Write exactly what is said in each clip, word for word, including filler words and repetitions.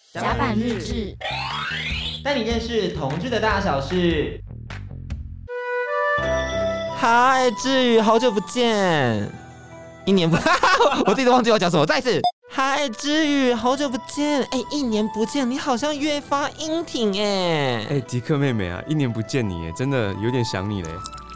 甲板日志， 带你认识同志的大小事。 嗨，志宇，好久不见，一年不，我自己都忘记我讲什么，再一次。嗨，志宇，好久不见，哎，一年不见，你好像越发英挺哎。 哎，迪克妹妹啊，一年不见你哎，真的有点想你嘞。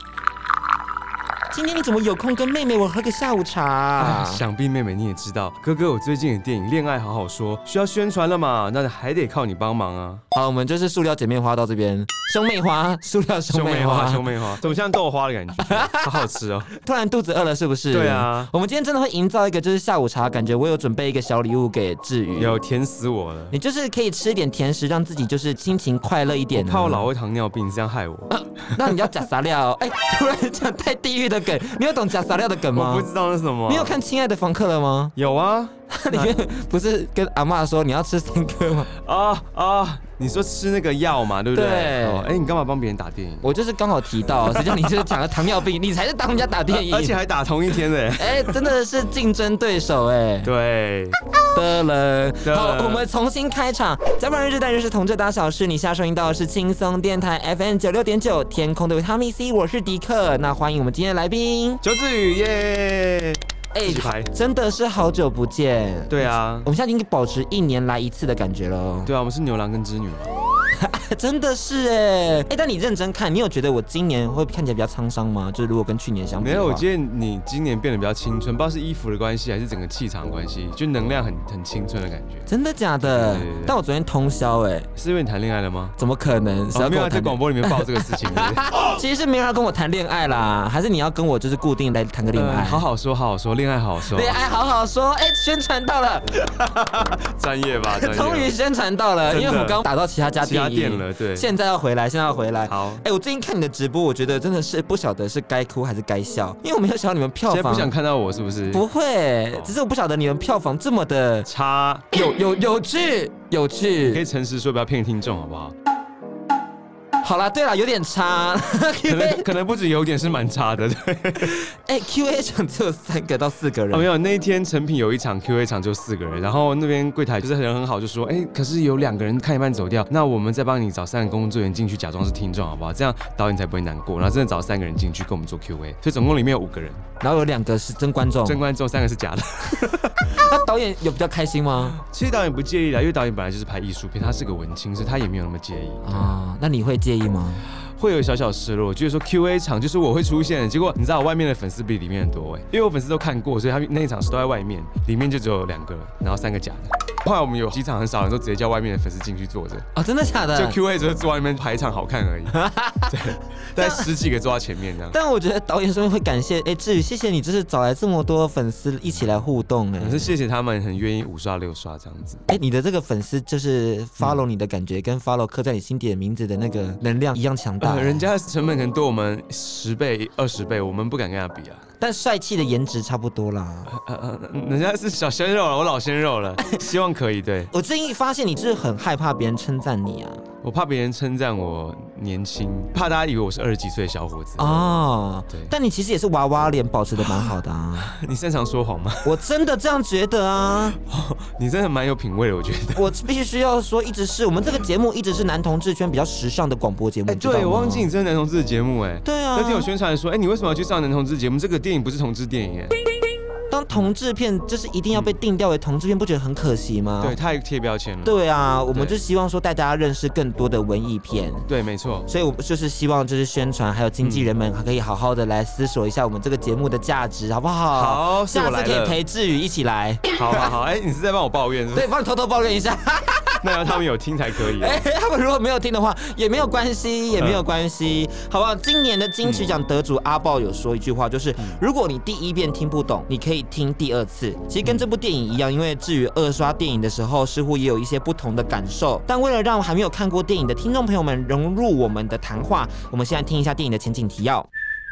今天你怎么有空跟妹妹我喝个下午茶、啊哎？想必妹妹你也知道，哥哥我最近的电影《恋爱好好说》需要宣传了嘛，那还得靠你帮忙啊。 好，我们就是塑料姐妹花到这边，兄妹花，塑料兄妹花， 兄妹花，怎么像豆花的感觉？好好吃哦！ 突然肚子饿了是不是？ 对啊， 我们今天真的会营造一个就是下午茶感觉，我有准备一个小礼物给志宇， 有甜死我了。 你就是可以吃一点甜食，让自己就是心情快乐一点、啊。 我怕我老会糖尿病，这样害我。 啊、那你要假撒料？哎、欸，突然讲太地狱的梗，你有懂假撒料的梗吗？ 我不知道那是什么、啊。 你有看《亲爱的房客》了吗？ 有啊， 里面不是跟阿嬷说你要吃三颗吗？ 啊啊！你说吃那个药嘛，对不对？对。哎、哦欸，你干嘛帮别人打电影？ 我就是刚好提到，谁叫你就是讲了糖尿病，你才是当人家打电影， 而且还打同一天的。 哎、欸，真的是竞争对手哎。 对。 的了，好，我们重新开场。甲板日志，带认识同志大小事。你现在收听到的是轻松电台 F M 九六点九，天空的维他命 C， 我是迪克。那欢迎我们今天的来宾， 邱志宇耶。 哎、欸，真的是好久不见。 对啊， 我们现在已经保持一年来一次的感觉了。 对啊，我们是牛郎跟织女嘛。 真的是哎，哎，但你认真看，你有觉得我今年会看起来比较沧桑吗？就是如果跟去年相比的话。 没有，我觉得你今年变得比较青春，不知道是衣服的关系还是整个气场的关系，就能量很很青春的感觉。 真的假的？对对对，但我昨天通宵哎， 是因为你谈恋爱了吗？ 怎么可能？ 哦、没有在广播里面报这个事情。 其实是没有人跟我谈恋爱啦，还是你要跟我就是固定来谈个恋爱、呃？ 好好说，好好说，恋爱好好说， 恋爱好好说。哎，宣传到了， 专业吧？ 终于宣传到了，因为我们刚打到其他家店店了，对。 现在要回来，现在要回来。 好， 哎，我最近看你的直播，我觉得真的是不晓得是该哭还是该笑，因为我没有想到你们票房。 现在不想看到我是不是？ 不会，只是我不晓得你们票房这么的差， 有有有趣有趣。 可以诚实说，不要骗听众好不好？ 好啦，对啦，有点差， 可能可能不止有点，是蛮差的，对。 哎、欸、，Q A 场只有三个到四个人。 哦，没有，那一天成品有一场 Q A 场就四个人，然后那边柜台就是人很好，就说，哎、欸，可是有两个人看一半走掉，那我们再帮你找三个工作人员进去，假装是听众，好不好？这样导演才不会难过。然后真的找三个人进去跟我们做 Q A， 所以总共里面有五个人， 然后有两个是真观众， 真观众，三个是假的。 那导演有比较开心吗？ 其实导演不介意啦，因为导演本来就是拍艺术片，他是个文青，所以他也没有那么介意。 啊，那你会介意吗？ 会有小小失落，就是说 Q A 场就是我会出现，结果你知道外面的粉丝比里面很多哎，因为我粉丝都看过，所以他们那一场是都在外面，里面就只有两个，然后三个假的。后来我们有几场很少人都直接叫外面的粉丝进去坐着。 啊、哦，真的假的？ 就 Q A 只是坐外面排场好看而已。对，但十几个坐在前面这样。 但我觉得导演说会感谢，哎，志宇，谢谢你，就是找来这么多粉丝一起来互动哎。 可是谢谢他们很愿意五刷六刷这样子。 哎，你的这个粉丝就是 follow 你的感觉，嗯、跟 follow 刻在你心底的名字的那个能量一样强大、 呃。人家成本可能多我们十倍、二十倍，我们不敢跟他比啊。 但帅气的颜值差不多啦。 呃呃，人家是小鲜肉了，我老鲜肉了，希望可以。对， 我最近发现你就是很害怕别人称赞你啊。 我怕别人称赞我年轻，怕大家以为我是二十几岁的小伙子。 哦，对。但你其实也是娃娃脸，保持得蛮好的啊。 你擅长说谎吗？ 我真的这样觉得啊。 哦、你真的蛮有品味的，我觉得。 我必须要说，一直是我们这个节目一直是男同志圈比较时尚的广播节目。哎、 欸，对，我忘记你真的男同志的节目哎。 对啊。 那天有宣传说，哎、欸，你为什么要去上男同志节目？这个电影不是同志电影哎。 当同志片就是一定要被定调为同志片，不觉得很可惜吗？ 对，太贴标签了。 对啊，我们就希望说带大家认识更多的文艺片。 对，没错。 所以我们就是希望就是宣传，还有经纪人们可以好好的来思索一下我们这个节目的价值，好不好？ 好， 下次可以陪志宇一起来。 好好好，哎、欸，你是在帮我抱怨是不是？ 对，帮你偷偷抱怨一下。 那要他们有听才可以、啊。 哎、欸，他们如果没有听的话，也没有关系，也没有关系，嗯、好不好？今年的金曲奖得主阿豹有说一句话，就是、嗯、如果你第一遍听不懂，你可以听第二次。其实跟这部电影一样，因为至于二刷电影的时候，似乎也有一些不同的感受。但为了让还没有看过电影的听众朋友们融入我们的谈话，我们现在听一下电影的前景提要。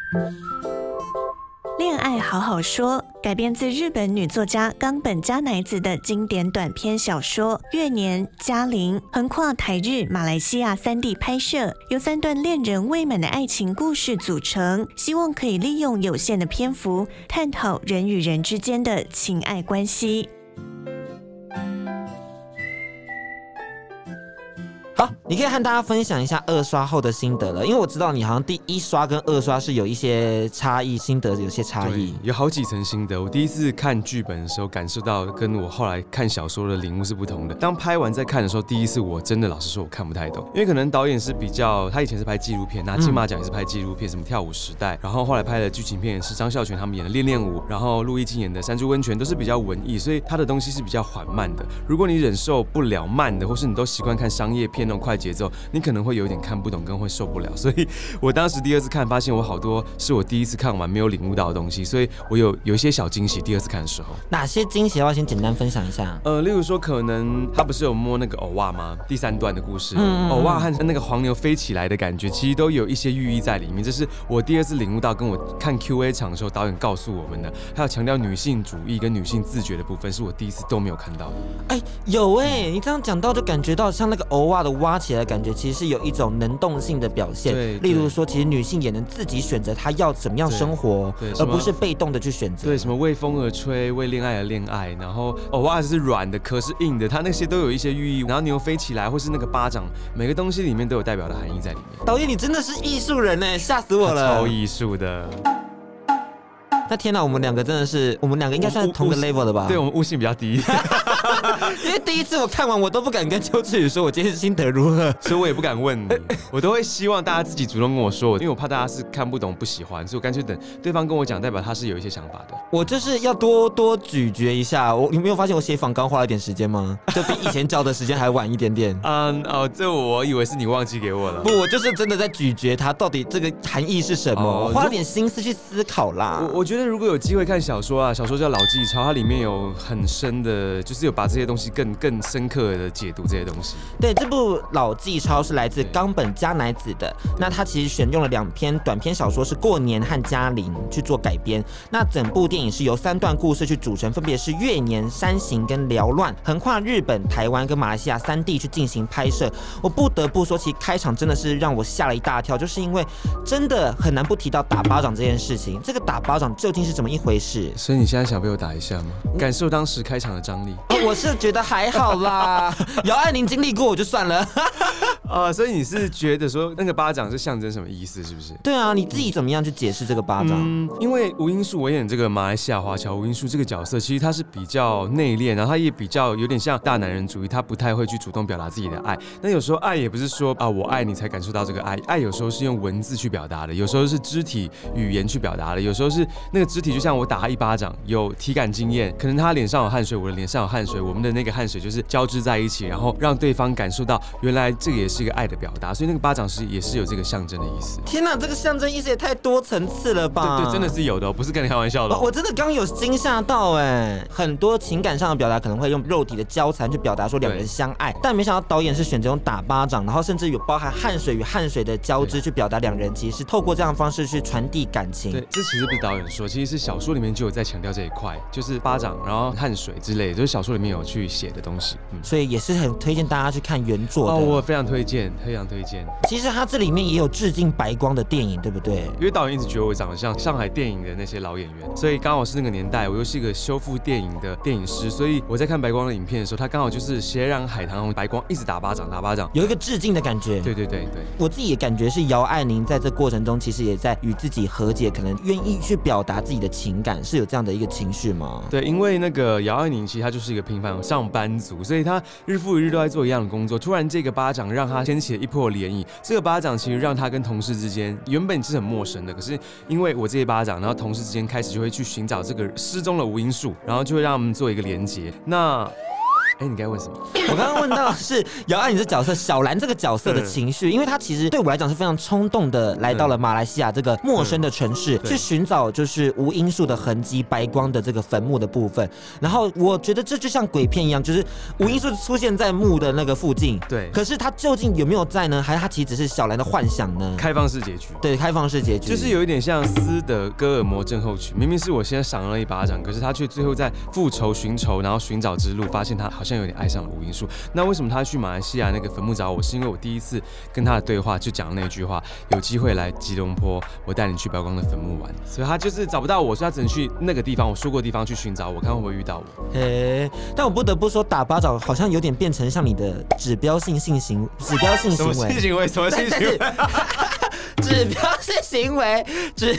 恋爱好好说改编自日本女作家冈本加乃子的经典短篇小说《月年嘉玲》，横跨台日、马来西亚三地拍摄，由三段恋人未满的爱情故事组成，希望可以利用有限的篇幅探讨人与人之间的情爱关系。 好，你可以和大家分享一下二刷后的心得了，因为我知道你好像第一刷跟二刷是有一些差异，心得有些差异， 有好几层心得。我第一次看剧本的时候，感受到跟我后来看小说的领悟是不同的。当拍完再看的时候，第一次我真的老实说我看不太懂，因为可能导演是比较，他以前是拍纪录片，拿金马奖也是拍纪录片，什么跳舞时代，然后后来拍的剧情片是张孝全他们演的《恋恋舞》，然后陆毅静演的《山猪温泉》，都是比较文艺，所以他的东西是比较缓慢的。如果你忍受不了慢的，或是你都习惯看商业片那种快节奏，你可能会有一点看不懂，跟会受不了。所以我当时第二次看，发现我好多是我第一次看完没有领悟到的东西，所以我有有一些小惊喜。第二次看的时候， 哪些惊喜要不要先简单分享一下？ 呃，例如说，可能他不是有摸那个偶袜吗？第三段的故事，嗯、偶袜和那个黄牛飞起来的感觉，其实都有一些寓意在里面。这是我第二次领悟到，跟我看 Q A 场的时候，导演告诉我们的，还有强调女性主义跟女性自觉的部分，是我第一次都没有看到的。 哎、欸，有哎、欸，你这样讲到就感觉到像那个偶袜的挖起来的感觉，其实是有一种能动性的表现。 对， 例如说，其实女性也能自己选择她要怎么样生活，而不是被动的去选择。 对，什么为风而吹，为恋爱而恋爱，然后偶袜是软的，壳是硬的，它那些都有一些寓意。然后牛飞起来，或是那个巴掌，每个东西里面都有代表的含义在里面。 导演，你真的是艺术人哎，吓死我了！ 超艺术的。 那天哪，我们两个真的是，我们两个应该算同个 level 的吧？ 对，我们悟性比较低。 因为第一次我看完，我都不敢跟邱志宇说我今天心得如何， 所以我也不敢问你，我都会希望大家自己主动跟我说，因为我怕大家是看不懂、不喜欢，所以我干脆等对方跟我讲，代表他是有一些想法的。 我就是要多多咀嚼一下。我你没有发现我写访纲花了一点时间吗？就比以前教的时间还晚一点点。 嗯哦，这我以为是你忘记给我了。 不，我就是真的在咀嚼它到底这个含义是什么，哦、我花了点心思去思考啦。 我我觉得如果有机会看小说啊，小说叫《老纪超》，它里面有很深的，就是有把这些东西更更深刻的解读这些东西。 对，这部《老纪超》是来自冈本加乃子的，那他其实选用了两篇短篇小说，是《过年》和《嘉玲》去做改编。那整部电影是由三段故事去组成，分别是月年、山行跟缭乱，横跨日本、台湾跟马来西亚三地去进行拍摄。我不得不说，其实开场真的是让我吓了一大跳，就是因为真的很难不提到打巴掌这件事情。这个打巴掌究竟是怎么一回事？ 所以你现在想被我打一下吗？感受当时开场的张力。 哦、我是觉得还好啦，姚爱玲经历过我就算了。 啊、呃，所以你是觉得说那个巴掌是象征什么意思，是不是？ 对啊，你自己怎么样去解释这个巴掌？ 嗯，因为吴英树我演这个马来西亚华侨吴英树这个角色，其实他是比较内敛，然后他也比较有点像大男人主义，他不太会去主动表达自己的爱。那有时候爱也不是说啊我爱你才感受到这个爱，爱有时候是用文字去表达的，有时候是肢体语言去表达的，有时候是那个肢体，就像我打他一巴掌，有体感经验，可能他脸上有汗水，我的脸上有汗水，我们的那个汗水就是交织在一起，然后让对方感受到原来这个也是一个爱的表达，所以那个巴掌是也是有这个象征的意思。 天哪，这个象征意思也太多层次了吧？ 对对，真的是有的、哦，不是跟你开玩笑的、哦。 我真的刚有惊吓到哎，很多情感上的表达可能会用肉体的交缠去表达说两人相爱，但没想到导演是选择用打巴掌，然后甚至有包含汗水与汗水的交织去表达两人其实是透过这样的方式去传递感情。 对，这其实不是导演说，其实是小说里面就有在强调这一块，就是巴掌，然后汗水之类的，就是小说里面有去写的东西。 嗯，所以也是很推荐大家去看原作的。 哦，我非常推荐，非常推荐。 其实它这里面也有致敬白光的电影，对不对？ 因为导演一直觉得我长得像上海电影的那些老演员，所以刚好是那个年代，我又是一个修复电影的电影师，所以我在看白光的影片的时候，他刚好就是血染海棠白光一直打巴掌打巴掌， 有一个致敬的感觉。 对对对对， 我自己也感觉是姚爱玲在这过程中其实也在与自己和解，可能愿意去表达自己的情感，是有这样的一个情绪吗？ 对，因为那个姚爱玲其实她就是一个平凡的上班族，所以她日复一日都在做一样的工作，突然这个巴掌让她掀起了一波涟漪。这个巴掌其实让她跟同事之间原本是很陌生的，可是因为我这一巴掌，然后同事之间开始就会去寻找这个失踪的吴英树，然后就会让他们做一个连结。那哎，你该问什么？ 我刚刚问到的是姚爱玲这角色小兰这个角色的情绪，因为她其实对我来讲是非常冲动的，来到了马来西亚这个陌生的城市，去寻找就是吴英树的痕迹、白光的这个坟墓的部分。然后我觉得这就像鬼片一样，就是吴英树出现在墓的那个附近， 对。 可是他究竟有没有在呢？还是他其实只是小兰的幻想呢？ 开放式结局。 对，开放式结局， 就是有一点像斯德哥尔摩症候群，明明是我先赏了一巴掌，可是他却最后在复仇、寻仇，然后寻找之路，发现他好像像有点爱上了吴英树。那为什么他去马来西亚那个坟墓找我？是因为我第一次跟他的对话就讲那句话，有机会来吉隆坡，我带你去白光的坟墓玩。所以他就是找不到我，所以他只能去那个地方，我说过的地方去寻找我，看会不会遇到我。 嘿，但我不得不说，打巴掌好像有点变成像你的指标性性行指标性行为， 什么性行为？什么性行为？ 指标性行为，指。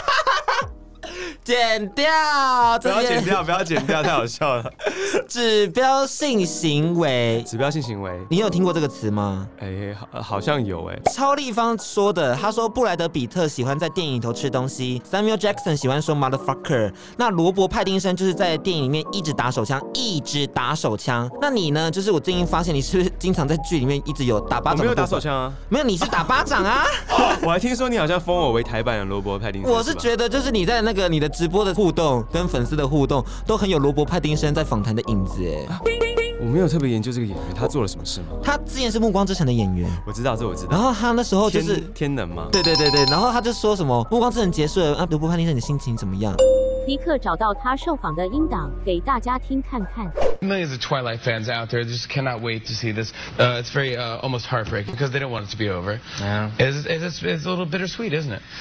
剪掉， 不要剪掉，不要剪掉，太好笑了。 指标性行为， 指标性行为， 你有听过这个词吗？ 哎、欸，好，好像有哎、 欸。超立方说的，他说布莱德比特喜欢在电影里头吃东西 ，Samuel Jackson 喜欢说 motherfucker， 那罗伯派丁森就是在电影里面一直打手枪，一直打手枪。那你呢？就是我最近发现你是不是经常在剧里面一直有打巴掌？ 我没有打手枪啊， 没有，你是打巴掌啊。 我还听说你好像封我为台版的罗伯派丁森。 我是觉得就是你在那个你的直播的互动跟粉丝的互动都很有罗伯派丁森在访谈的影子哎。 我没有特别研究这个演员，他做了什么事吗？ 他之前是《暮光之城》的演员， 我知道，这我知道。 然后他那时候就是天, 天能吗？ 对对对对，然后他就说什么《暮光之城》结束了啊，罗伯派丁森你的心情怎么样？ 迪克找到他受访的音档，给大家听看看。 Millions of Twilight fans out there just cannot wait to see this. Uh, it's very uh, almost heartbreaking because they don't want it to be over. Yeah. It's, it's, it's a little bittersweet, isn't it?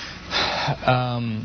Um,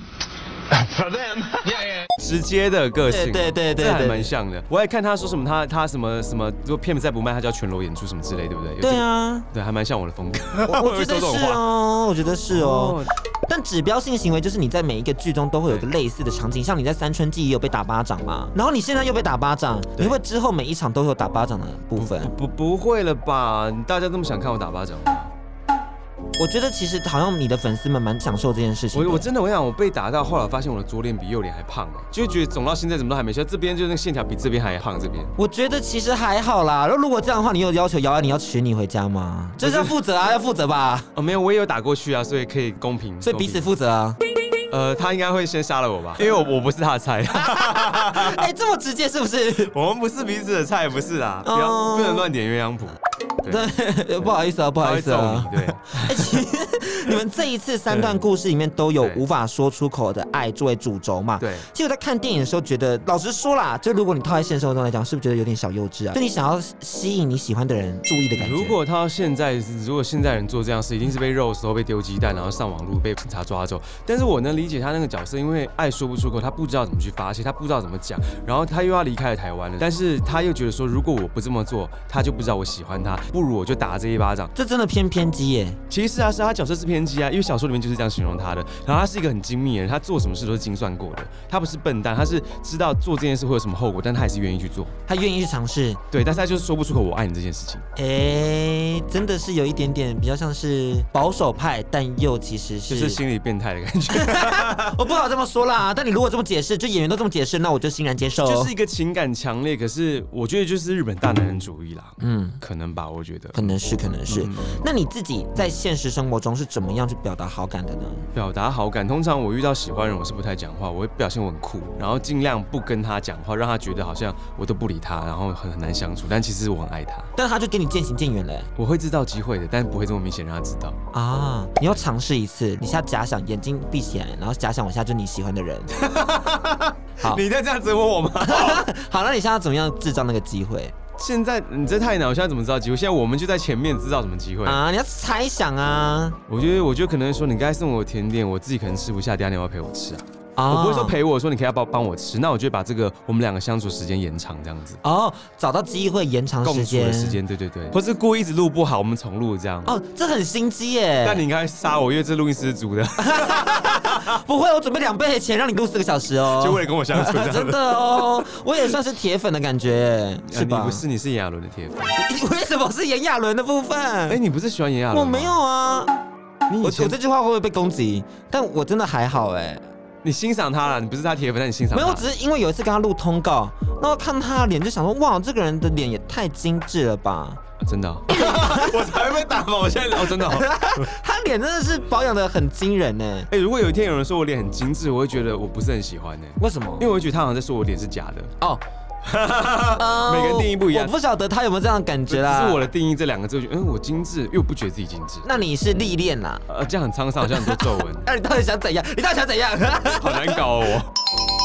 for them, yeah, yeah. 直接的个性， 对对对对， 这还蛮像的。我还看他说什么，他他什么什么，如果片再不卖，他就要全裸演出什么之类，对不对？ 对啊， 对，还蛮像我的风格。 我我觉得是哦，我觉得是哦。但指标性行为就是你在每一个剧中都会有个类似的场景，像你在《三春记》也有被打巴掌嘛，然后你现在又被打巴掌，你会不会之后每一场都有打巴掌的部分？ 不不不会了吧？大家这么想看我打巴掌吗？ 我觉得其实好像你的粉丝们蛮享受这件事情的。 我我真的我想我被打到后来发现我的左脸比右脸还胖哎，就觉得肿到现在怎么都还没消，这边就那个线条比这边还胖这边。 我觉得其实还好啦。如果这样的话，你有要求姚安你要娶你回家吗？就是要负责啊，要负责吧。 哦没有，我也有打过去啊，所以可以公平。 所以彼此负责啊。 呃，他应该会先杀了我吧，因为我我不是他的菜。 哎、欸，这么直接是不是？ 我们不是彼此的菜，不是啦，不要不能乱点鸳鸯谱。 对，不好意思啊，不好意思啊。 对， 哎，其实你们这一次三段故事里面都有无法说出口的爱作为主轴嘛？ 对。 其实我在看电影的时候觉得，老实说啦，就如果你套在现实生活中来讲，是不是觉得有点小幼稚啊？就你想要吸引你喜欢的人注意的感觉。 如果他现在，如果现在人做这样事，一定是被肉搜、被丢鸡蛋，然后上网路被警察抓走。但是我能理解他那个角色，因为爱说不出口，他不知道怎么去发泄，他不知道怎么讲，然后他又要离开了台湾了，但是他又觉得说，如果我不这么做，他就不知道我喜欢他，不如我就打这一巴掌。 这真的偏偏激耶。 其实啊，是他角色是偏激啊，因为小说里面就是这样形容他的。然后他是一个很精密的人，他做什么事都是精算过的，他不是笨蛋，他是知道做这件事会有什么后果，但他还是愿意去做， 他愿意去尝试。 对，但是他就是说不出口我爱你这件事情。 哎、欸，真的是有一点点比较像是保守派，但又其实是就是心理变态的感觉。 我不好这么说啦，但你如果这么解释，就演员都这么解释，那我就欣然接受。 就是一个情感强烈，可是我觉得就是日本大男人主义啦。嗯，可能吧，我觉得。 可能是，可能是。嗯、那你自己在现实生活中是怎么样去表达好感的呢？ 表达好感，通常我遇到喜欢人，我是不太讲话，我会表现我很酷，然后尽量不跟他讲话，让他觉得好像我都不理他，然后很很难相处。但其实我很爱他， 但他就跟你渐行渐远了。 我会制造机会的，但不会这么明显让他知道。 啊，你要尝试一次，你现在假想眼睛闭起来，然后假想我现在就是你喜欢的人。好， 你在这样折磨我吗？ 好，那你现在要怎么样制造那个机会？ 现在你这太难，我现在怎么知道机会？现在我们就在前面知道什么机会啊？你要猜想啊！ 我觉得，我就可能说，你刚才送我甜点，我自己可能吃不下，等下你要不要陪我吃啊？ 哦、 我不会说陪我，说你可以要帮帮我吃，那我就会把这个我们两个相处时间延长这样子。 哦，找到机会延长时间， 共处的时间，对对对，或是故意一直录不好，我们重录这样。 哦，这很心机耶！ 但你应该杀我，因为这录音师组的。 不会，我准备两倍的钱让你录四个小时哦， 就为了跟我相处。 真的哦，我也算是铁粉的感觉，是吧？ 你不是，你是炎亚纶的铁粉。 你为什么是炎亚纶的部分？哎、 欸，你不是喜欢炎亚纶？ 我没有啊。 你我我这句话会不会被攻击？但我真的还好哎。 你欣赏他了，你不是他铁粉，但你欣赏他。 没有，只是因为有一次跟他录通告，那我看他的脸就想说，哇，这个人的脸也太精致了吧。 啊、真的、哦，我才会被打嘛！我现在哦，真的、哦， 他脸真的是保养的很惊人呢。 哎、欸，如果有一天有人说我脸很精致，我会觉得我不是很喜欢呢。 为什么？ 因为我会觉得他好像在说我脸是假的。哦。每个人定义不一样， 我不晓得他有没有这样的感觉啦。 只是我的定义这两个字，我觉得嗯，我精致，因为我不觉得自己精致。 那你是历练啦？ 呃，这样很沧桑，好像很多皱纹。 那你到底想怎样？你到底想怎样？ 好难搞哦我。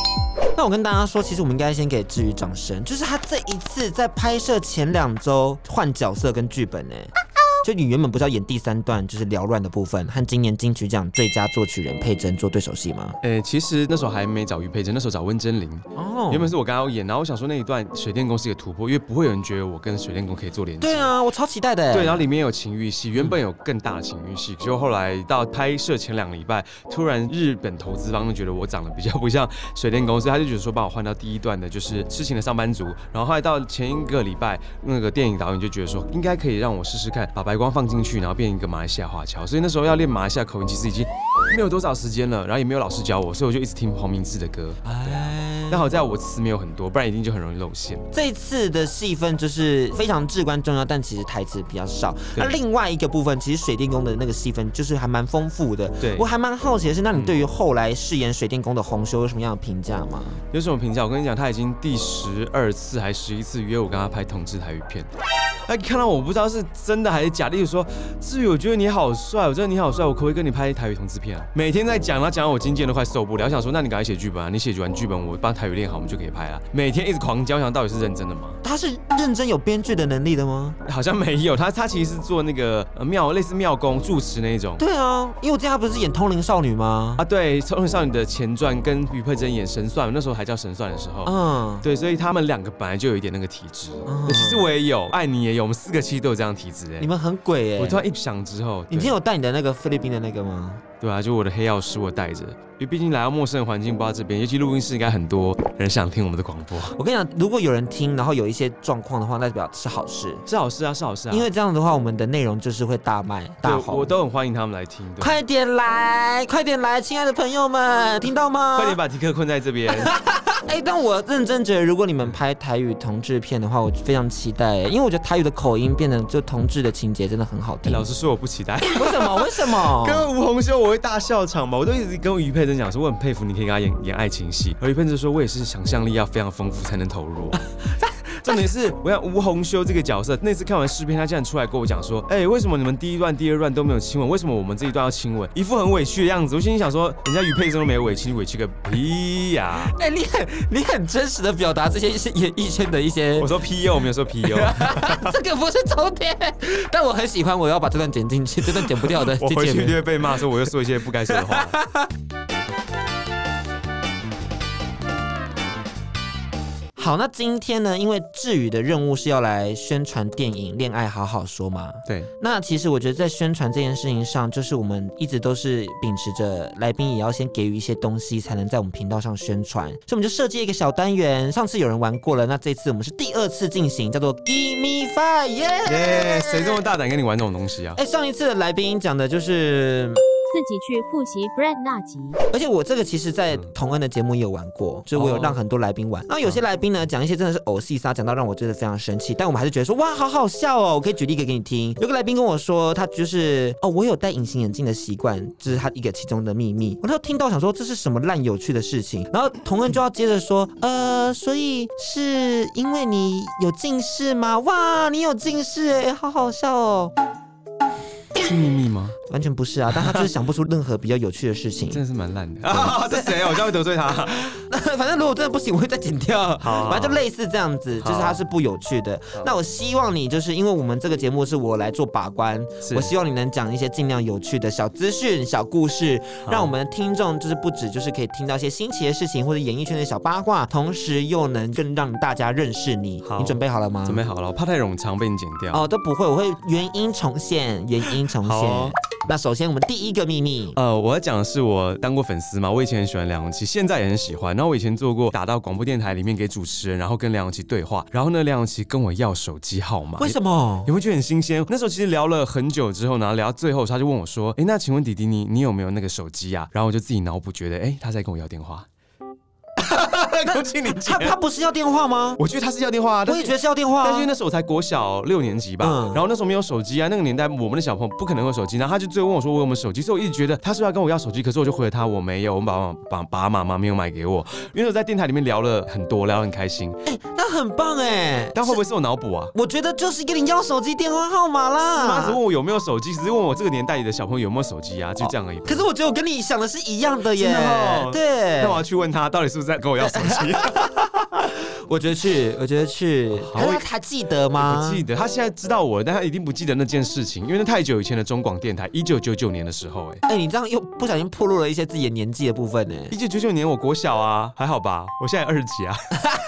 那我跟大家说，其实我们应该先给志宇掌声，就是他这一次在拍摄前两周换角色跟剧本呢。就你原本不是要演第三段就是缭乱的部分，和今年金曲奖最佳作曲人佩珍做对手戏吗？ 诶、欸，其实那时候还没找于佩珍，那时候找温真菱。哦，原本是我跟他演，然后我想说那一段水电工是一个突破，因为不会有人觉得我跟水电工可以做连接。 对啊，我超期待的。 对，然后里面有情欲戏，原本有更大的情欲戏，结果后来到拍摄前两个礼拜，突然日本投资方就觉得我长得比较不像水电工，所以他就觉得说把我换到第一段的就是痴情的上班族。然后后来到前一个礼拜，那个电影导演就觉得说应该可以让我试试看，把白光放进去，然后变一个马来西亚华侨，所以那时候要练马来西亚口音，其实已经没有多少时间了，然后也没有老师教我，所以我就一直听黄明志的歌。但好在我词没有很多，不然一定就很容易露馅。 这一次的戏份就是非常至关重要，但其实台词比较少。那另外一个部分，其实水电工的那个戏份就是还蛮丰富的。对，我还蛮好奇的是，那你对于后来饰演水电工的洪修有什么样的评价吗？ 有什么评价？我跟你讲，他已经第十二次还十一次约我跟他拍同志台语片。他看到我不知道是真的还是假的，例如说，志宇，我觉得你好帅，我觉得你好帅，我可不可以跟你拍台语同志片啊？每天在讲，然后讲到我经纪人都快受不了。我想说，那你赶快写剧本啊！你写完剧本，我帮台语练好，我们就可以拍了。每天一直狂教，想到底是认真的吗？ 他是认真有编剧的能力的吗？ 好像没有，他他其实是做那个呃庙类似庙公住持那一种。 对啊，因为我记得他不是演《通灵少女》吗？ 啊，对，《通灵少女》的前传跟于佩珍演神算，那时候还叫神算的时候，嗯，对，所以他们两个本来就有一点那个体质。嗯，其实我也有，爱你也有，我们四个其实都有这样的体质哎。 你们很鬼哎！ 我突然一想之后， 你今天有带你的那个菲律宾的那个吗？ 对啊，就我的黑曜石我带着，因为毕竟来到陌生的环境，不知道这边，尤其录音室应该很多人想听我们的广播。 我跟你讲，如果有人听，然后有一些状况的话，那代表是好事， 是好事啊，是好事啊。 因为这样的话，我们的内容就是会大卖大红。 我都很欢迎他们来听。 快点来，快点来，亲爱的朋友们，听到吗？ 快点把迪克困在这边。 哎、欸，但我认真觉得，如果你们拍台语同志片的话，我非常期待，因为我觉得台语的口音变成就同志的情节真的很好听。 欸、老实说，我不期待。 为什么？为什么？ 跟吴宏修我会大笑场吧，我都一直跟于佩珍讲说，我很佩服你可以跟他演演爱情戏，而于佩珍说，我也是想象力要非常丰富才能投入。重点是，我想吴宏修这个角色，那次看完试片，他竟然出来跟我讲说，哎、欸，为什么你们第一段、第二段都没有亲吻？为什么我们这一段要亲吻？一副很委屈的样子。我心里想说，人家于佩珍都没有委屈，你委屈个屁呀！ 哎、欸，你很你很真实的表达这些演艺圈的一些， 我说 P U， 我没有说 P U， 这个不是重点。但我很喜欢，我要把这段剪进去，这段剪不掉的。 我回去就会被骂说我又说一些不该说的话。 好，那今天呢，因为志宇的任务是要来宣传电影《恋爱好好说》嘛， 对。 那其实我觉得在宣传这件事情上，就是我们一直都是秉持着来宾也要先给予一些东西，才能在我们频道上宣传，所以我们就设计一个小单元。上次有人玩过了，那这次我们是第二次进行，叫做 Give Me Five， 耶、yeah! 耶！谁这么大胆跟你玩这种东西啊？ 哎、欸，上一次的来宾讲的就是。 自己去复习 Brad 那集， 而且我这个其实在同恩的节目也有玩过，就是我有让很多来宾玩。那、哦、有些来宾呢讲一些真的是偶戏撒，讲到让我觉得非常生气，但我们还是觉得说哇好好笑哦。我可以举例一个给你听，有个来宾跟我说，他就是哦我有戴隐形眼镜的习惯，这、就是他一个其中的秘密。我那时候听到想说这是什么烂有趣的事情，然后同恩就要接着说，呃所以是因为你有近视吗？哇你有近视哎，好好笑哦。 是秘密吗？ 完全不是啊，但他就是想不出任何比较有趣的事情， 真的是蛮烂的。啊，这谁？我这样会得罪他。 反正如果真的不行，我会再剪掉。 好， 反正就类似这样子，就是它是不有趣的。那我希望你就是因为我们这个节目是我来做把关，我希望你能讲一些尽量有趣的小资讯、小故事，让我们的听众就是不止就是可以听到一些新奇的事情或者演艺圈的小八卦，同时又能更让大家认识你。你准备好了吗？ 准备好了，我怕太冗长被你剪掉。 哦，都不会，我会原音重现，原音重现。哦、那首先我们第一个秘密， 呃，我要讲的是我当过粉丝嘛，我以前很喜欢梁咏琪，现在也很喜欢。然后我以前做过打到广播电台里面给主持人，然后跟梁咏琪对话，然后呢，梁咏琪跟我要手机号码。 为什么？ 你会觉得很新鲜？那时候其实聊了很久之后呢，聊到最后他就问我说：“哎，那请问弟弟你你有没有那个手机啊？”然后我就自己脑补觉得，哎，他在跟我要电话。恭喜你！ 他他不是要电话吗？ 我觉得他是要电话、啊， 我也觉得是要电话、啊。 但是因为那时候我才国小六年级吧、嗯，然后那时候没有手机啊，那个年代我们的小朋友不可能有手机，然后他就最后问我说我有没有手机，所以我一直觉得他是不是要跟我要手机，可是我就回了他我没有，我爸爸爸爸妈妈没有买给我，因为我在电台里面聊了很多，聊得很开心。 哎、欸，那很棒哎， 但会不会是我脑补啊？ 我觉得就是跟你要手机电话号码啦。 是吗？只问我有没有手机，只是问我这个年代里的小朋友有没有手机啊，就这样而已。 可是我觉得我跟你想的是一样的耶。 真的哦、 对， 那我要去问他到底是不是在跟我要手机。 我觉得去，我觉得去。他还记得吗？ 不记得，他现在知道我了，但他一定不记得那件事情，因为那太久以前的中广电台，一九九九年的时候，哎， 哎，你这样又不小心暴露了一些自己的年纪的部分呢。 一九九九年我国小啊，还好吧？我现在二十几啊。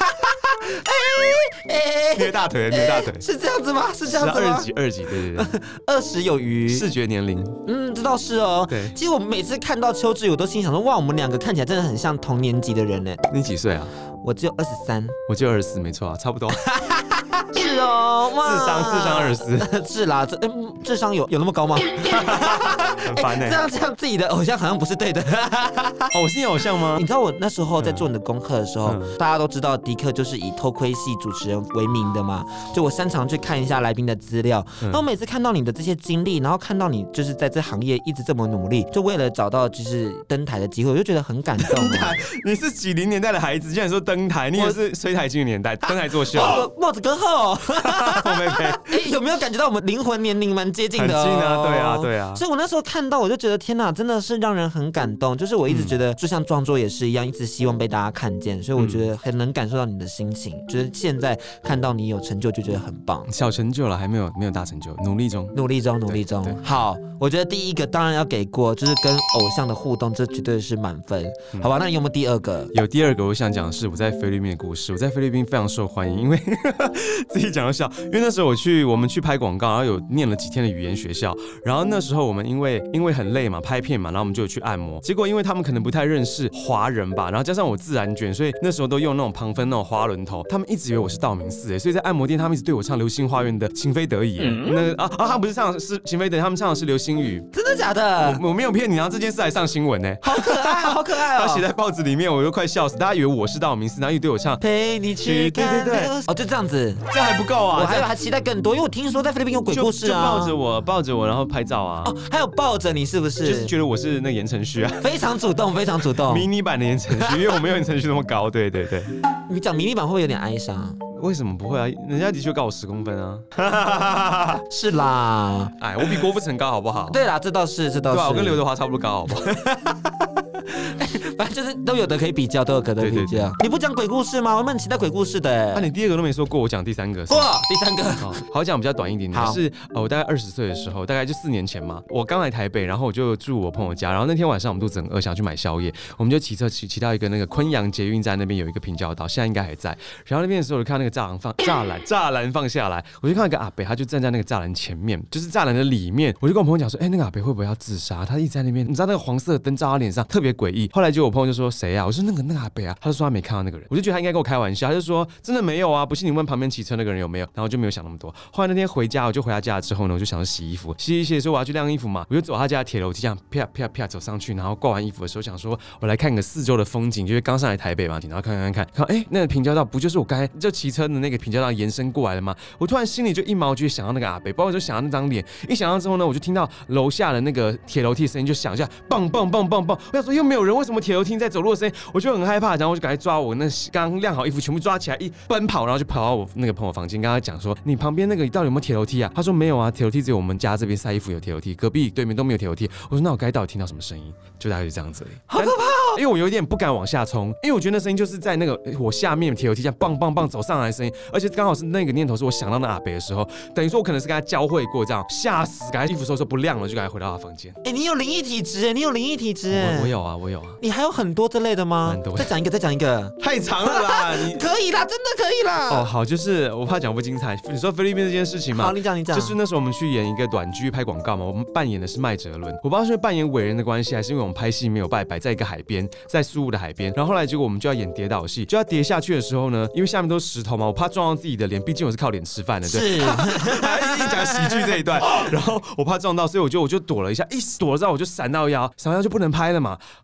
哎，捏大腿，捏大腿， 是这样子吗？是这样子吗？ 二十几，二十几，对对对， 二十有余。 视觉年龄， 嗯，这倒是哦。对，其实我每次看到邱志宇，我都心想说，哇，我们两个看起来真的很像同年级的人呢。 你几岁啊？ 我只有二十三， 我只有二十四，没错啊，差不多。 是哦， 智商智商二十四， 是啦，这嗯，智商有有那么高吗？ 很烦哎、欸， 这样这样自己的偶像好像不是对的。 哦，我是你偶像吗？ 你知道我那时候在做你的功课的时候，嗯、大家都知道迪克就是以偷窥系主持人为名的嘛，就我擅长去看一下来宾的资料，嗯、然后每次看到你的这些经历，然后看到你就是在这行业一直这么努力，就为了找到就是登台的机会，我就觉得很感动。 登台？你是几零年代的孩子，竟然说登台？你也是崔台金的年代，登台作秀， 帽子跟厚。 我没没， 哎，有没有感觉到我们灵魂年龄蛮接近的、哦？ 很近啊，对啊，对啊。 所以我那时候看到，我就觉得天哪，真的是让人很感动。就是我一直觉得，就像壮作也是一样，一直希望被大家看见。所以我觉得很能感受到你的心情，就是现在看到你有成就，就觉得很棒。 小成就了，还没有没有大成就，努力中， 努力中，努力中。好，我觉得第一个当然要给过，就是跟偶像的互动，这绝对是满分，好吧？那你有没有第二个？ 有第二个，我想讲的是我在菲律宾的故事。我在菲律宾非常受欢迎，因为自己讲到笑，因为那时候我去我们去拍广告，然后有念了几天的语言学校，然后那时候我们因为因为很累嘛，拍片嘛，然后我们就有去按摩。结果因为他们可能不太认识华人吧，然后加上我自然卷，所以那时候都用那种旁分那种花轮头，他们一直以为我是道明寺，所以在按摩店他们一直对我唱《流星花园》的《情非得已》。嗯、那个啊啊，他们不是唱的是《情非得已》，他们唱的是《流星雨》。 真的假的？ 我, 我没有骗你，然后这件事还上新闻呢、欸， 好可爱，好可爱哦！ 他写在报纸里面，我都快笑死。大家以为我是道明寺，然后一直对我唱陪你去看。对对对，哦，就这样子， 这样还不够啊！ 我还有还期待更多，因为我听说在菲律宾有鬼故事啊， 就抱着我，抱着我，然后拍照啊。 哦，还有抱着你是不是？ 就是觉得我是那言承旭啊， 非常主动，非常主动， 迷你版的言承旭，因为我没有言承旭那么高。对对对， 你讲迷你版会不会有点哀伤？ 为什么不会啊？人家的确高我十公分啊。 是啦， 哎，我比郭富城高好不好？ 对啦，这倒是，这倒是。 对啊，我跟刘德华差不多高，好不好？ 反正就是都有的可以比较，都有可能比较。对对对，你不讲鬼故事吗？我们很期待鬼故事的。那、 啊、你第二个都没说过，我讲第三个。 哇，第三个。 好，好讲比较短一点点。是呃，我大概二十岁的时候，大概就四年前嘛，我刚来台北，然后我就住我朋友家，然后那天晚上我们肚子很饿，想去买宵夜，我们就骑车骑骑到一个那个昆阳捷运站那边有一个平交道，现在应该还在。然后那边的时候，我就看到那个栅栏放栅栏栅栏放下来，我就看到一个阿伯，他就站在那个栅栏前面，就是栅栏的里面。我就跟我朋友讲说，哎、欸，那个阿伯会不会要自杀？他一直在那边，你知道那个黄色的灯照他脸上特别诡异。后来就我朋友就说谁啊？我说那个那个阿伯啊，他就说他没看到那个人，我就觉得他应该跟我开玩笑，他就说真的没有啊，不信你问旁边骑车那个人有没有，然后就没有想那么多。后来那天回家，我就回他家之后呢，我就想要洗衣服，洗一洗的时候我要去晾衣服嘛，我就走他家的铁楼梯这样啪啪啪走上去，然后挂完衣服的时候想说我来看个四周的风景，就是刚上来台北嘛，然后看看看看，哎、欸，那个平交道不就是我刚才就骑车的那个平交道延伸过来的吗？我突然心里就一毛就想到那个阿伯，包括就想到那张脸，一想到之后呢，我就听到楼下的那个铁楼梯的声音，就想一下棒棒棒棒棒，我想说又没有人，为什么铁楼梯在走路的声音？我就很害怕，然后我就赶快抓我那刚晾好衣服全部抓起来，一奔跑，然后就跑到我那个朋友房间，跟他讲说你旁边那个到底有没有铁楼梯啊？他说没有啊，铁楼梯只有我们家这边晒衣服有铁楼梯，隔壁对面都没有铁楼梯。我说那我该到底听到什么声音？就大概就这样子而已。 好可怕哦！ 因为我有点不敢往下冲，因为我觉得那声音就是在那个我下面铁楼梯这样棒棒棒走上来的声音，而且刚好是那个念头是我想到那阿伯的时候，等于说我可能是跟他交汇过，这样吓死，赶快衣服收收不晾了，就赶快回到他房间。 哎、欸，你有灵异体质哎，你有灵异体质哎， 我有啊，我有啊。 你还有很多这类的吗？ 蛮多。 再讲一个，再讲一个， 太长了啦！你可以啦，真的可以啦。 哦，好，就是我怕讲不精彩。你说菲律宾这件事情嘛， 好，你讲，你讲。 就是那时候我们去演一个短剧拍广告嘛，我们扮演的是麦哲伦。我不知道是因为扮演伟人的关系，还是因为我们拍戏没有拜拜，在一个海边，在苏雾的海边。然后后来结果我们就要演跌倒戏，就要跌下去的时候呢，因为下面都是石头嘛，我怕撞到自己的脸，毕竟我是靠脸吃饭的，对。 是。 还一讲喜剧这一段，然后我怕撞到，所以我就我就躲了一下，一躲了之后我就闪到腰，闪到腰就不能拍了嘛。后来隔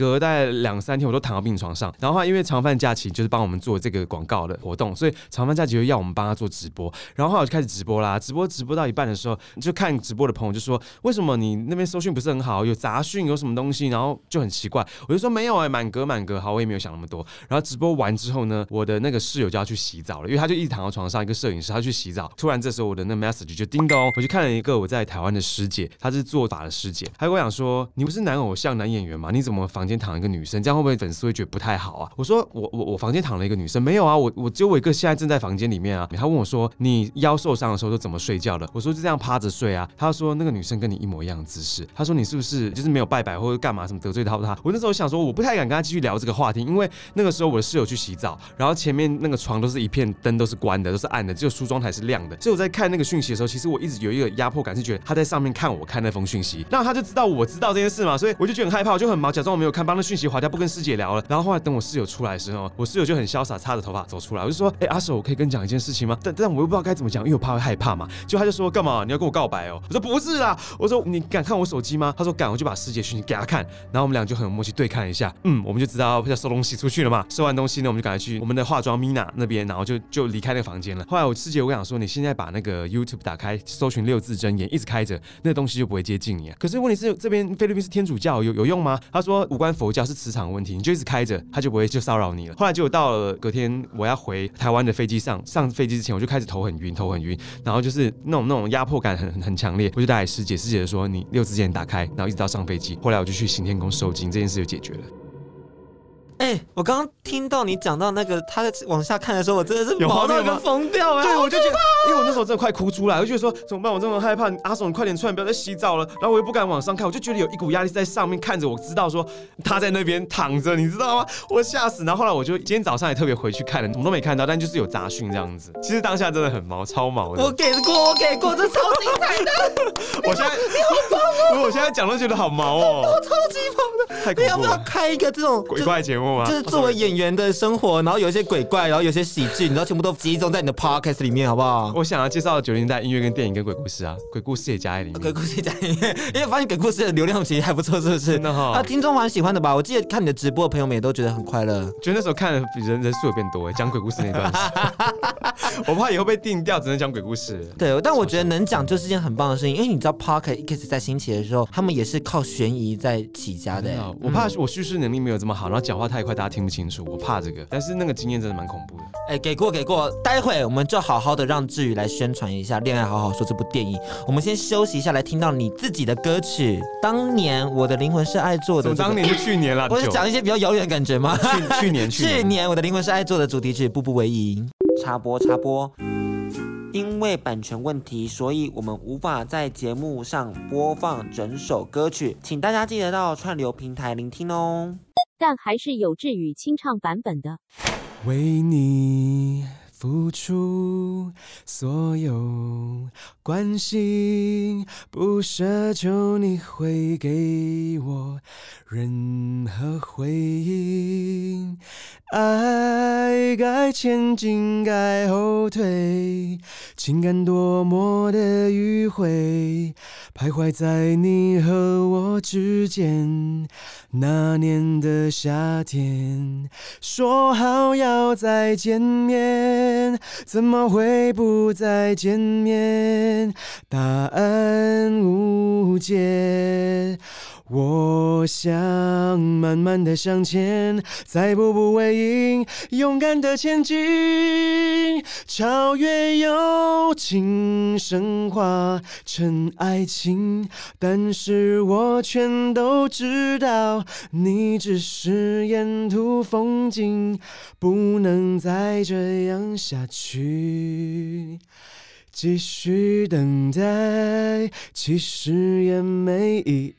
隔大概两三天我都躺到病床上，然后因为常饭假期就是帮我们做这个广告的活动，所以常饭假期就要我们帮他做直播，然后后来我就开始直播啦，直播直播到一半的时候，就看直播的朋友就说，为什么你那边搜讯不是很好，有杂讯有什么东西，然后就很奇怪，我就说没有哎、欸，满格满格，好，我也没有想那么多。然后直播完之后呢，我的那个室友就要去洗澡了，因为他就一直躺到床上，一个摄影师他去洗澡，突然这时候我的那 message 就叮咚，我就看了一个我在台湾的师姐，她是做法的师姐，她跟我讲说，你不是男偶像男演员吗？你怎么房间躺一个女生？这样会不会粉丝会觉得不太好啊？我说我我我房间躺了一个女生，没有啊，我我只有我一个现在正在房间里面啊。他问我说，你腰受伤的时候都怎么睡觉的？我说就这样趴着睡啊。他说那个女生跟你一模一样的姿势，他说你是不是就是没有拜拜或者干嘛什么得罪到他？我那时候想说我不太敢跟他继续聊这个话题，因为那个时候我的室友去洗澡，然后前面那个床都是一片灯都是关的，都是暗的，只有梳妆台是亮的。所以我在看那个讯息的时候，其实我一直有一个压迫感，是觉得他在上面看我看那封讯息，那他就知道我知道这件事嘛，所以我就觉得很害怕，我就很忙，假装我没有看，帮那讯息划掉，不跟师姐聊了。然后后来等我室友出来的时候，我室友就很潇洒，擦着头发走出来，我就说，哎、欸，阿手，我可以跟你讲一件事情吗？但但我又不知道该怎么讲，因为我怕会害怕嘛。就他就说干嘛？你要跟我告白哦？我说不是啦，我说你敢看我手机吗？他说敢，我就把师姐讯息给他看，然后我们俩就很有默契对看一下，嗯，我们就知道要收东西出去了嘛。收完东西呢，我们就赶快去我们的化妆 Mina 那边，然后就就离开那个房间了。后来我师姐我跟我讲说，你现在把那个 YouTube 打开，搜寻六字真言，一直开着，那个东西就不会接近你啊。可是问题是这边菲律宾是天主教，有有用吗？他说无关佛教，是磁场问题，你就一直开着，他就不会就骚扰你了。后来结果到了隔天我要回台湾的飞机上，上飞机之前我就开始头很晕，头很晕，然后就是那种那种压迫感很很很强烈。我就打给师姐，师姐说你六字真言打开，然后一直到上飞机。后来我就去行天宫收金，这件事就解决了。 哎、欸，我刚刚听到你讲到那个他在往下看的时候，我真的是毛到一个疯掉哎！ 对，我就觉得，因为我那时候真的快哭出来，我就觉得说怎么办？我真的很害怕，阿松你快点出来，不要再洗澡了。然后我又不敢往上看，我就觉得有一股压力在上面看着，我知道说他在那边躺着，你知道吗？我吓死。然后后来我就今天早上也特别回去看了，我都没看到，但就是有杂讯这样子。其实当下真的很毛，超毛的。 我给过，我给过，这超精彩的。 我现在你好棒哦！我现在讲都觉得好毛哦， 我超级毛的。 太恐怖了！ 你要不要开一个这种鬼怪节目吗？ 就是作为演员的生活，然后有一些鬼怪，然后有一些喜剧，你知道全部都集中在你的 podcast 里面，好不好？ 我想要介绍九零年代音乐跟电影跟鬼故事啊，鬼故事也加在里面。 鬼故事也加在里面，因为发现鬼故事的流量其实还不错，是不是？ 真的哈、哦， 啊，听众蛮喜欢的吧？我记得看你的直播的朋友们也都觉得很快乐。 觉得那时候看的人人数有变多哎，讲鬼故事那段时，我怕以后被定掉，只能讲鬼故事。 对，但我觉得能讲就是件很棒的事情，因为你知道 podcast 一开始在兴起的时候，他们也是靠悬疑在起家的。 我怕我叙事能力没有这么好，然后讲话太快，大家听不清楚，我怕这个。但是那个经验真的蛮恐怖的。 哎、欸，给过给过，待会我们就好好的让志宇来宣传一下《恋爱好好说》这部电影。我们先休息一下，来听到你自己的歌曲。当年我的灵魂是爱做的、这个， 当年就去年了。 我是讲一些比较遥远的感觉吗？ 去去年去年去年我的灵魂是爱做的主题曲《步步为营》。插播插播。因为版权问题，所以我们无法在节目上播放整首歌曲，请大家记得到串流平台聆听哦。 但还是有志宇清唱版本的。 为你付出所有关心，不奢求你会给我任何回应。爱该前进，该后退，情感多么的迂回，徘徊在你和我之间。那年的夏天，说好要再见面，怎么会不再见面？答案无解。我想慢慢的向前，再步步为营，勇敢的前进，超越友情，升华成爱情。但是我全都知道，你只是沿途风景，不能再这样下去。继续等待，其实也没意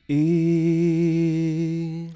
义。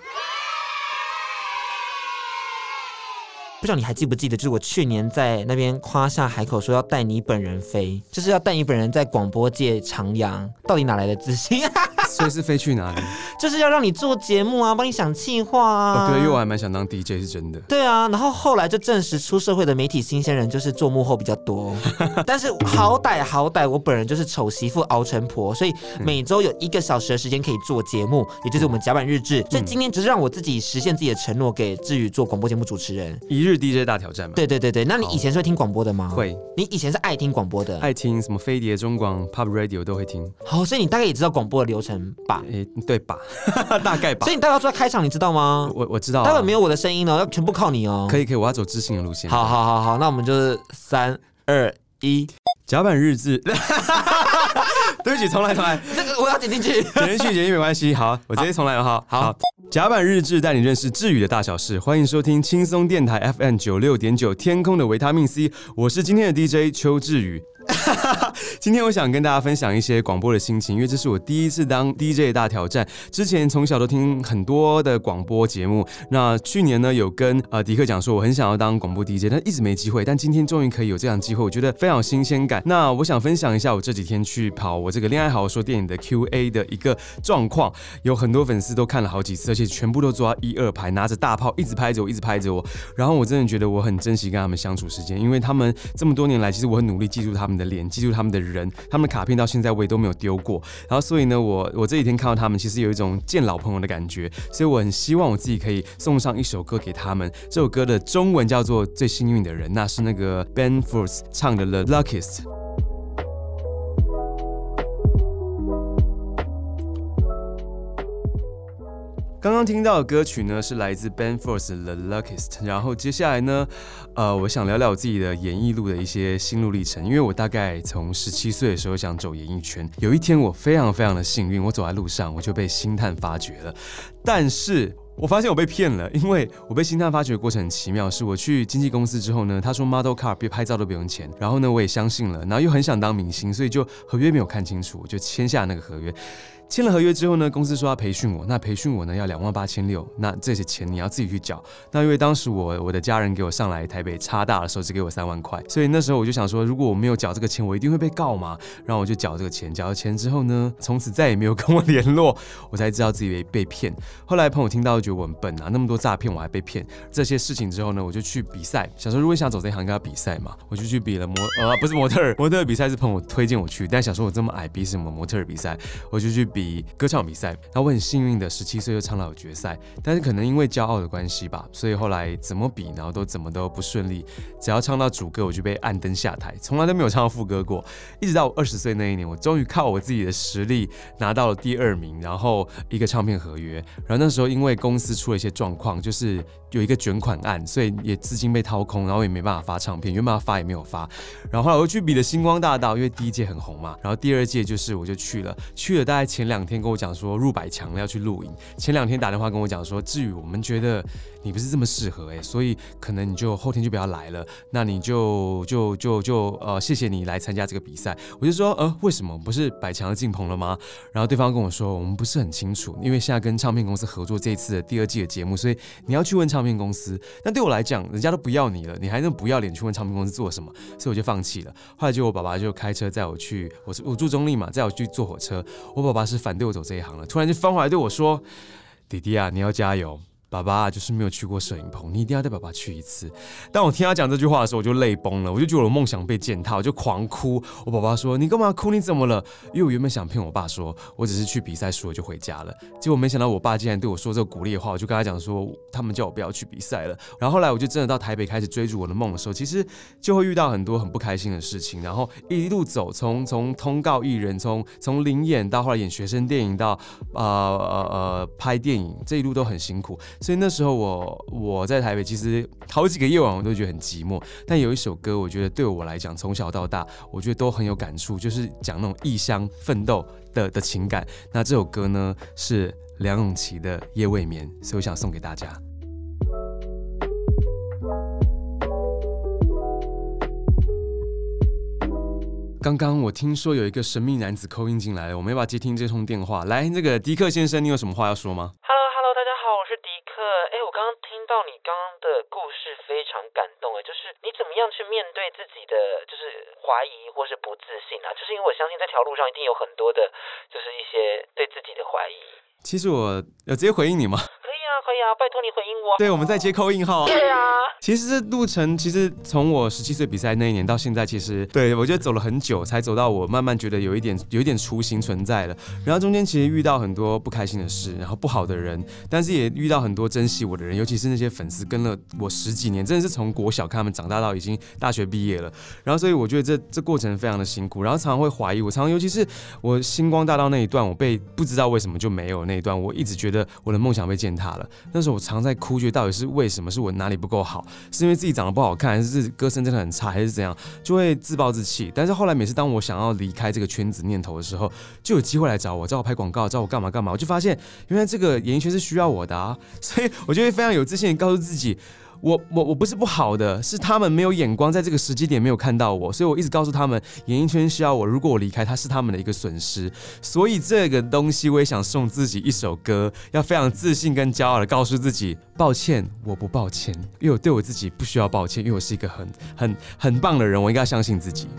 不知道你还记不记得，就是我去年在那边夸下海口说要带你本人飞，就是要带你本人在广播界徜徉，到底哪来的自信？ 所以是飞去哪里？ 就是要让你做节目啊，帮你想企划啊。 哦，对，因为我还蛮想当 D J， 是真的。 对啊，然后后来就证实出社会的媒体新鲜人就是做幕后比较多，但是好歹好歹我本人就是丑媳妇熬成婆，所以每周有一个小时的时间可以做节目，也就是我们甲板日志。所以今天只是让我自己实现自己的承诺，给志宇做广播节目主持人， 一日 D J 大挑战嘛。 对对对对，那你以前是会听广播的吗？ 会。 你以前是爱听广播的？ 爱听什么飞碟、中广、Pop Radio 都会听。 好，所以你大概也知道广播的流程吧？ 诶，对吧？大概吧。 所以你大概要做开场，你知道吗？ 我我知道、啊。 待会没有我的声音哦，要全部靠你哦。 可以可以，我要走知性的路线。 好好好好，那我们就是三二一， 甲板日志。对不起，重来重来， 这个我要剪进去， 剪进去剪进去没关系。好，我直接重来了。好好，甲板日志带你认识志宇的大小事，欢迎收听轻松电台 F M 九六点九天空的维他命 C， 我是今天的 D J 邱志宇。今天我想跟大家分享一些广播的心情，因为这是我第一次当 D J 的大挑战。之前从小都听很多的广播节目，那去年呢有跟呃迪克讲说我很想要当广播 D J， 但一直没机会。但今天终于可以有这样的机会，我觉得非常有新鲜感。那我想分享一下我这几天去跑我这个恋爱好说电影的 Q A 的一个状况，有很多粉丝都看了好几次，而且全部都坐到一二排，拿着大炮一直拍着我，一直拍着我。然后我真的觉得我很珍惜跟他们相处时间，因为他们这么多年来，其实我很努力记住他们的脸，记住他们的人，他们的卡片到现在我也都没有丢过。然后所以呢，我我这几天看到他们，其实有一种见老朋友的感觉，所以我很希望我自己可以送上一首歌给他们。这首歌的中文叫做《最幸运的人》，那是那个 Ben Folds 唱的《The Luckiest》。刚刚听到的歌曲呢，是来自 Ben Folds 的 The Luckiest。然后接下来呢，呃，我想聊聊我自己的演艺路的一些心路历程。因为我大概从十七岁的时候想走演艺圈，有一天我非常非常的幸运，我走在路上我就被星探发掘了。但是我发现我被骗了，因为我被星探发掘的过程很奇妙，是我去经纪公司之后呢，他说 model car 别拍照都不用钱，然后呢我也相信了，然后又很想当明星，所以就合约没有看清楚，我就签下那个合约。签了合约之后呢，公司说要培训我，那培训我呢要两万八千六，那这些钱你要自己去缴。那因为当时我我的家人给我上来台北插大的时候只给我三万块，所以那时候我就想说，如果我没有缴这个钱，我一定会被告嘛。然后我就缴这个钱，缴了钱之后呢，从此再也没有跟我联络，我才知道自己被被骗。后来朋友听到就觉得我很笨啊，那么多诈骗我还被骗。这些事情之后呢，我就去比赛，想说如果想走这一行应该要比赛嘛，我就去比了模呃不是模特儿，模特儿比赛是朋友推荐我去，但想说我这么矮比什么模特儿比赛，我就去比歌唱比赛。然后我很幸运的十七岁就唱到有决赛，但是可能因为骄傲的关系吧，所以后来怎么比然后都怎么都不顺利，只要唱到主歌我就被按灯下台，从来都没有唱到副歌过。一直到我二十岁那一年，我终于靠我自己的实力拿到了第二名，然后一个唱片合约。然后那时候因为公司出了一些状况，就是有一个卷款案，所以也资金被掏空，然后也没办法发唱片，原本要发也没有发。然后后来我又去比了星光大道，因为第一届很红嘛，然后第二届就是我就去了，去了大概前两天跟我讲说入百强了要去录影，前两天打电话跟我讲说，至于我们觉得你不是这么适合哎、欸，所以可能你就后天就不要来了，那你就就就就呃谢谢你来参加这个比赛。我就说呃为什么不是百强的进棚了吗？然后对方跟我说我们不是很清楚，因为现在跟唱片公司合作这一次的第二季的节目，所以你要去问唱片公司。但对我来讲，人家都不要你了，你还能不要脸去问唱片公司做什么？所以我就放弃了。后来就我爸爸就开车载我去，我我住中立嘛，载我去坐火车。我爸爸是反对我走这一行了，突然就翻回来对我说：“弟弟啊，你要加油。”爸爸就是没有去过摄影棚，你一定要带爸爸去一次。当我听他讲这句话的时候，我就泪崩了，我就觉得我的梦想被践踏，我就狂哭。我爸爸说：“你干嘛哭？你怎么了？”因为我原本想骗我爸说，我只是去比赛输了就回家了。结果没想到我爸竟然对我说这个鼓励的话，我就跟他讲说，他们叫我不要去比赛了。然后后来我就真的到台北开始追逐我的梦的时候，其实就会遇到很多很不开心的事情，然后一路走，从从通告艺人，从从零演到后来演学生电影，到呃呃呃拍电影，这一路都很辛苦。所以那时候我我在台北，其实好几个夜晚我都觉得很寂寞。但有一首歌，我觉得对我来讲，从小到大，我觉得都很有感触，就是讲那种异乡奋斗的的情感。那这首歌呢是梁咏琪的《夜未眠》，所以我想送给大家。刚刚我听说有一个神秘男子扣音进来了，我们要不要接听这通电话？来，那个迪克先生，你有什么话要说吗 ？Hello Hello， 大家好，我是迪克。哎，我刚刚听到你刚刚的故事非常感动，哎，就是你怎么样去面对自己的就是怀疑或是不自信啊，就是因为我相信这条路上一定有很多的，就是一些对自己的怀疑。 其实我有直接回应你吗？ 可以啊，可以啊，拜托你回应我。 对，我们在接call in号。 对啊。 其实这路程，其实从我十七岁比赛那一年到现在，其实对我觉得走了很久，才走到我慢慢觉得有一点有一点雏形存在了。然后中间其实遇到很多不开心的事，然后不好的人，但是也遇到很多珍惜我的人，尤其是那些粉丝跟了我十几年，真的是从国小看他们长大到已经大学毕业了。然后所以我觉得这这过程非常的辛苦，然后常常会怀疑我，常常尤其是我星光大道那一段，我被不知道为什么就没有那一段，我一直觉得我的梦想被践踏了。那时候我常在哭，觉得到底是为什么？是我哪里不够好？是因为自己长得不好看，还是歌声真的很差，还是怎样？就会自暴自弃。但是后来每次当我想要离开这个圈子念头的时候，就有机会来找我，找我拍广告，找我干嘛干嘛。我就发现原来这个演艺圈是需要我的啊，所以我就会非常有自信地告诉自己。我我我不是不好的，是他们没有眼光，在这个时机点没有看到我，所以我一直告诉他们，演艺圈需要我，如果我离开，它是他们的一个损失。所以这个东西，我也想送自己一首歌，要非常自信跟骄傲的告诉自己，抱歉，我不抱歉，因为我对我自己不需要抱歉，因为我是一个很很很棒的人，我应该相信自己。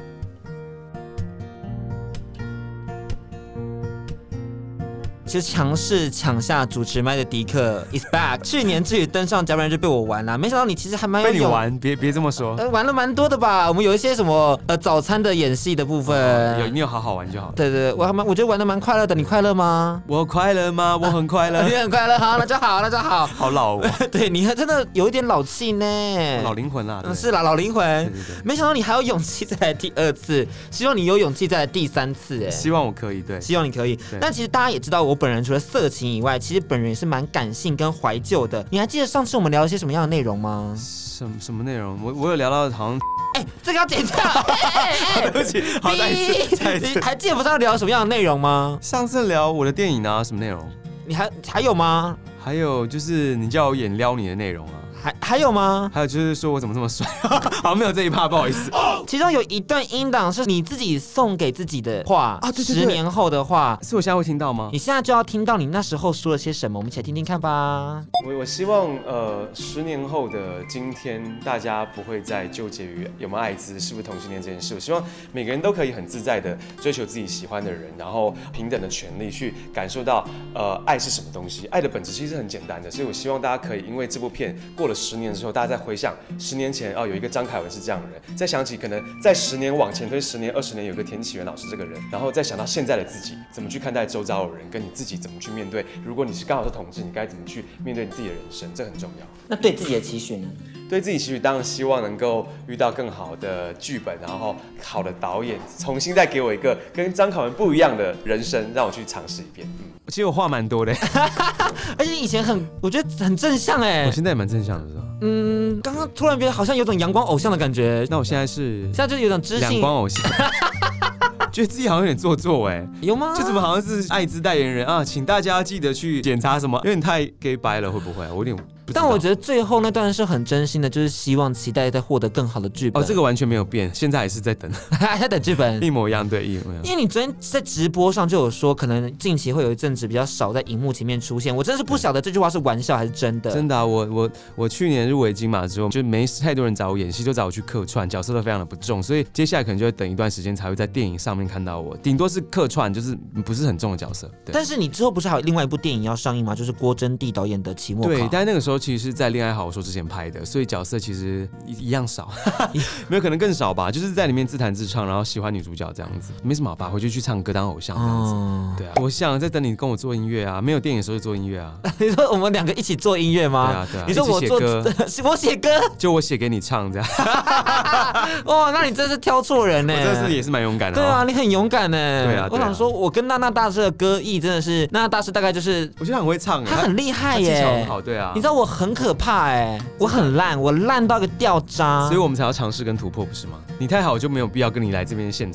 其实强势抢下主持麦的迪克 is back。去年至于登上甲板日就被我玩了，没想到你其实还蛮有被你玩，别别这么说。 呃，玩了蛮多的吧？我们有一些什么呃早餐的演戏的部分， 哦、有你有好好玩就好。 对对，我还蛮我觉得玩的蛮快乐的。你快乐吗？ 我快乐吗？我很快乐。 你很快乐，好，那就好，那就好。 好老哦。 对你真的有一点老气呢， 老灵魂啦。 嗯，是啦，老灵魂。 对对对。 没想到你还有勇气再来第二次，希望你有勇气再来第三次，哎， 希望我可以，对， 希望你可以。但其实大家也知道，我本人除了色情以外，其实本人也是蛮感性跟怀旧的。你还记得上次我们聊了些什么样的内容吗？ 什么什么内容？我我有聊到好像， 哎、欸，这个要剪掉。哎、 欸，对不起，好，再一次，再一次。 你还记得不知道聊什么样的内容吗？ 上次聊我的电影啊，什么内容？ 你还还有吗？ 还有就是你叫我演撩你的内容啊。 还还有吗？ 还有就是说我怎么这么帅？好，没有这一趴，不好意思。 其中有一段音档是你自己送给自己的话啊，对对对，十年后的话， 是我现在会听到吗？ 你现在就要听到你那时候说了些什么，我们一起来听听看吧。 我我希望呃，十年后的今天，大家不会再纠结于有没有艾滋、是不是同性恋这件事。我希望每个人都可以很自在的追求自己喜欢的人，然后平等的权利去感受到呃爱是什么东西。爱的本质其实很简单的，所以我希望大家可以因为这部片过了十年之后，大家再回想十年前哦，有一个张凯文是这样的人，再想起可能在十年往前推十年、二十年有个田启源老师这个人，然后再想到现在的自己怎么去看待周遭的人，跟你自己怎么去面对。如果你是刚好是同志，你该怎么去面对你自己的人生，这很重要。 那对自己的期许呢？ 对自己期许当然希望能够遇到更好的剧本，然后好的导演，重新再给我一个跟张凯文不一样的人生，让我去尝试一遍。嗯，其实我话蛮多的， 而且你以前很，我觉得很正向哎。 我现在也蛮正向的，是吧？ 嗯，刚刚突然觉得好像有种阳光偶像的感觉。 那我现在是， 现在就有种知性阳光偶像。觉得自己好像有点做作哎， 有吗？ 就怎么好像是艾滋代言人啊？请大家记得去检查什么，有点太 gay 白了，会不会？我有点不知道。 但我觉得最后那段是很真心的，就是希望期待再获得更好的剧本。 哦，这个完全没有变，现在也是在等， 还在等剧本， 一模一样，对，一模一样。 因为你昨天在直播上就有说，可能近期会有一阵子比较少在荧幕前面出现。我真的是不晓得这句话是玩笑还是真的。 真的啊，我我我去年入围金马之后，就没太多人找我演戏，都找我去客串，角色都非常的不重，所以接下来可能就会等一段时间才会在电影上面看到我，顶多是客串，就是不是很重的角色。 但是你之后不是还有另外一部电影要上映吗？就是郭真地导演的《期末考》。 对，但那个时候其实是在《恋爱好说》之前拍的，所以角色其实一样少，没有可能更少吧，就是在里面自弹自唱，然后喜欢女主角这样子，没什么好吧，回去去唱歌当偶像这样子。哦、对啊，我想在等你跟我做音乐啊，没有电影的时候就做音乐啊。 你说我们两个一起做音乐吗？ 对啊对啊。 你说我做歌， 我写歌， 就我写给你唱这样。 哇，那你真是挑错人呢、欸！ 我真是也是蛮勇敢的、哦。 对啊，你很勇敢呢、欸。 对啊， 我想说，我跟娜娜大师的歌艺真的是，娜娜大师大概就是， 我觉得很会唱， 他很厉害耶、欸， 技巧很好，对啊。 你知道我很可怕哎、欸，我很烂，我烂到一个掉渣， 所以我们才要尝试跟突破，不是吗？你太好，我就没有必要跟你来这边献丑啦。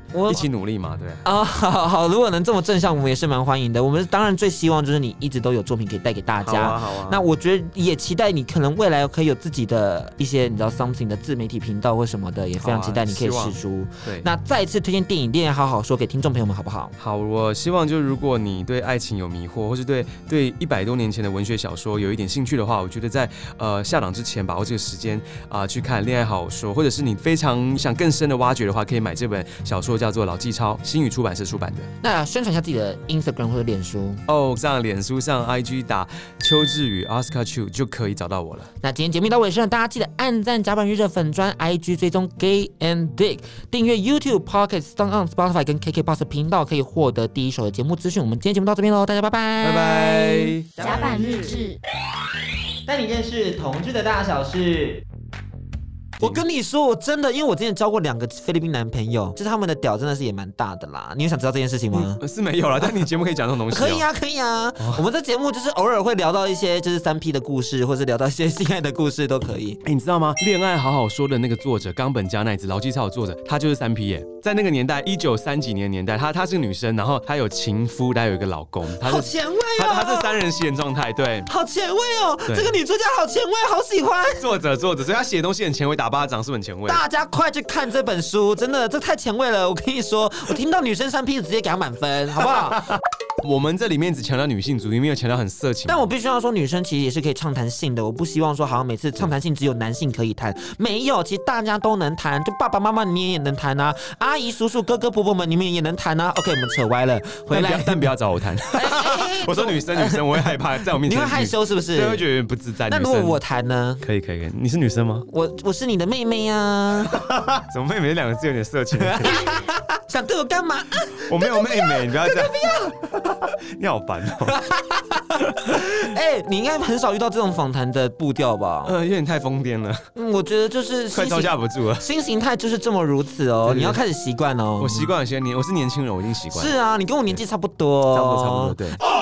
我一起努力嘛，对。 啊，好好，如果能这么正向，我们也是蛮欢迎的。我们当然最希望就是你一直都有作品可以带给大家。 好啊，好啊。 那我觉得也期待你可能未来可以有自己的一些你知道 something 的自媒体频道或什么的，也非常期待你可以试出。 对， 那再一次推荐电影《恋爱好好说》给听众朋友们，好不好？ 好，我希望就如果你对爱情有迷惑，或是对对一百多年前的文学小说有一点兴趣的话，我觉得在呃下档之前把握这个时间啊、呃、去看《恋爱好好说》，或者是你非常想更深的挖掘的话，可以买这本小说叫做《老纪超》，新宇出版社出版的。 那宣传一下自己的 Instagram 或者脸书哦，上脸书上 I G 打邱志宇 Oscar Chu 就可以找到我了。 那今天节目到尾声，大家记得按赞甲板日的粉专 I G 追踪 Gay and Dick， 订阅 YouTube、Podcast、SoundOn、Spotify 跟 K K Box 频道，可以获得第一手的节目资讯。我们今天节目到这边喽，大家拜拜， 拜拜。 甲板日志， 带你认识同志的大小事。 我跟你说，我真的，因为我之前交过两个菲律宾男朋友，就是他们的屌真的是也蛮大的啦。你有想知道这件事情吗？ 嗯、是没有啦，但你节目可以讲这种东西、哦。 可以啊，可以啊。哦、我们这节目就是偶尔会聊到一些就是三 P 的故事，或是聊到一些性爱的故事都可以。 哎，你知道吗？恋爱好好说的那个作者冈本加奈子，劳基超的作者，他就是三 P 耶。在那个年代，一九三几年的年代，她她是个女生，然后她有情夫，她有一个老公，她好前卫哦。 她她是三人行的状态，对。 好前卫哦，这个女作家好前卫，好喜欢。 作者作者，所以她写的东西很前卫，打巴掌是很前卫。 大家快去看这本书，真的这太前卫了！我跟你说，我听到女生三 P 直接给她满分，好不好？ 我们这里面只强调女性主义，没有强调很色情。 但我必须要说，女生其实也是可以畅谈性的。我不希望说，好像每次畅谈性只有男性可以谈，没有，其实大家都能谈。就爸爸妈妈你也能谈啊，阿姨叔叔哥哥婆婆们你们也能谈啊。OK， 我们扯歪了，回来， 但 不, 但不要找我谈。我说女生女生，我会害怕在我面前， 你会害羞是不是？ 对，会觉得不自在。 那如果我谈呢？ 可以可以可以。你是女生吗？ 我我是你的妹妹啊。 怎么妹妹这两个字有点色情？ 想对我干嘛？ 我没有妹妹，你不要这样。不要，你好烦哦。 哎、欸，你应该很少遇到这种访谈的步调吧？ 呃，有点太疯癫了。 嗯，我觉得就是快招架不住了。 新形态就是这么如此哦，你要开始习惯哦。 我习惯了些年，我是年轻人，我已经习惯了。 是啊，你跟我年纪差不多， 差不多差不多，对。